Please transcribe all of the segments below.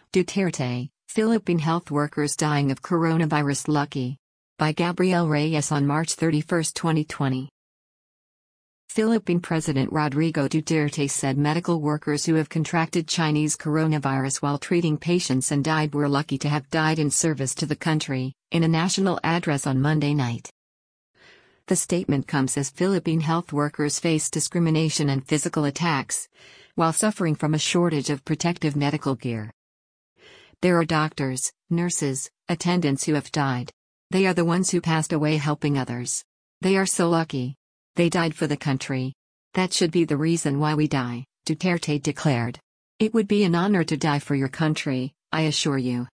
Duterte, Philippine health workers dying of coronavirus lucky. By Gabriel Reyes on March 31, 2020. Philippine President Rodrigo Duterte said medical workers who have contracted Chinese coronavirus while treating patients and died were lucky to have died in service to the country, in a national address on Monday night. The statement comes as Philippine health workers face discrimination and physical attacks, while suffering from a shortage of protective medical gear. There are doctors, nurses, attendants who have died. They are the ones who passed away helping others. They are so lucky. They died for the country. That should be the reason why we die, Duterte declared. It would be an honor to die for your country, I assure you.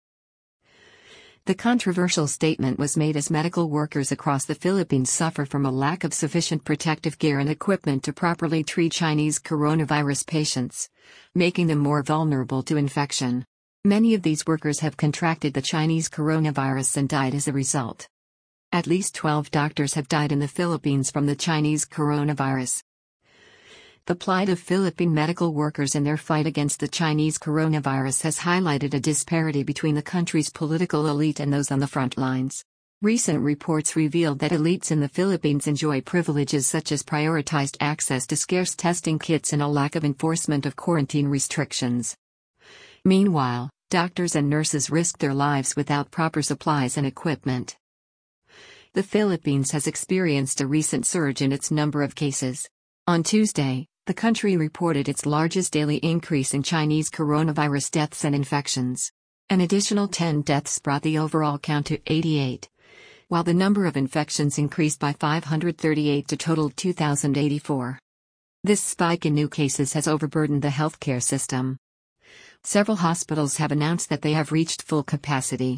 The controversial statement was made as medical workers across the Philippines suffer from a lack of sufficient protective gear and equipment to properly treat Chinese coronavirus patients, making them more vulnerable to infection. Many of these workers have contracted the Chinese coronavirus and died as a result. At least 12 doctors have died in the Philippines from the Chinese coronavirus. The plight of Philippine medical workers in their fight against the Chinese coronavirus has highlighted a disparity between the country's political elite and those on the front lines. Recent reports revealed that elites in the Philippines enjoy privileges such as prioritized access to scarce testing kits and a lack of enforcement of quarantine restrictions. Meanwhile, doctors and nurses risk their lives without proper supplies and equipment. The Philippines has experienced a recent surge in its number of cases. On Tuesday, the country reported its largest daily increase in Chinese coronavirus deaths and infections. An additional 10 deaths brought the overall count to 88, while the number of infections increased by 538 to total 2,084. This spike in new cases has overburdened the healthcare system. Several hospitals have announced that they have reached full capacity.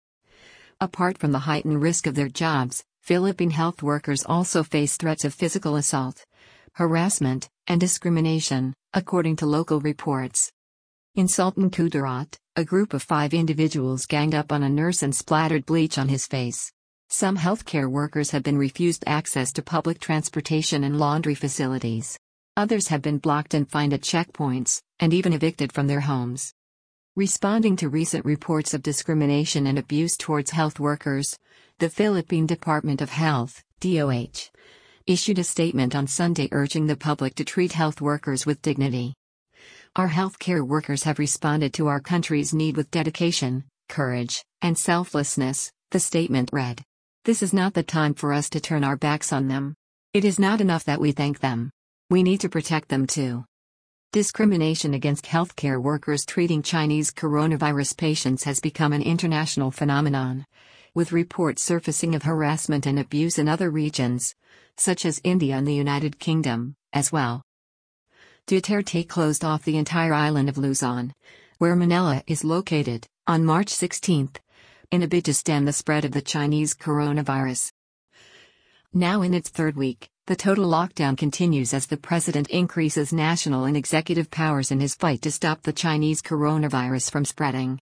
Apart from the heightened risk of their jobs, Philippine health workers also face threats of physical assault, harassment, and discrimination, according to local reports. In Sultan Kudarat, a group of 5 individuals ganged up on a nurse and splattered bleach on his face. Some healthcare workers have been refused access to public transportation and laundry facilities. Others have been blocked and fined at checkpoints, and even evicted from their homes. Responding to recent reports of discrimination and abuse towards health workers, the Philippine Department of Health, DOH, issued a statement on Sunday urging the public to treat health workers with dignity. Our healthcare workers have responded to our country's need with dedication, courage, and selflessness, the statement read. This is not the time for us to turn our backs on them. It is not enough that we thank them. We need to protect them too. Discrimination against healthcare workers treating Chinese coronavirus patients has become an international phenomenon, with reports surfacing of harassment and abuse in other regions, such as India and the United Kingdom, as well. Duterte closed off the entire island of Luzon, where Manila is located, on March 16, in a bid to stem the spread of the Chinese coronavirus. Now in its third week, the total lockdown continues as the president increases national and executive powers in his fight to stop the Chinese coronavirus from spreading.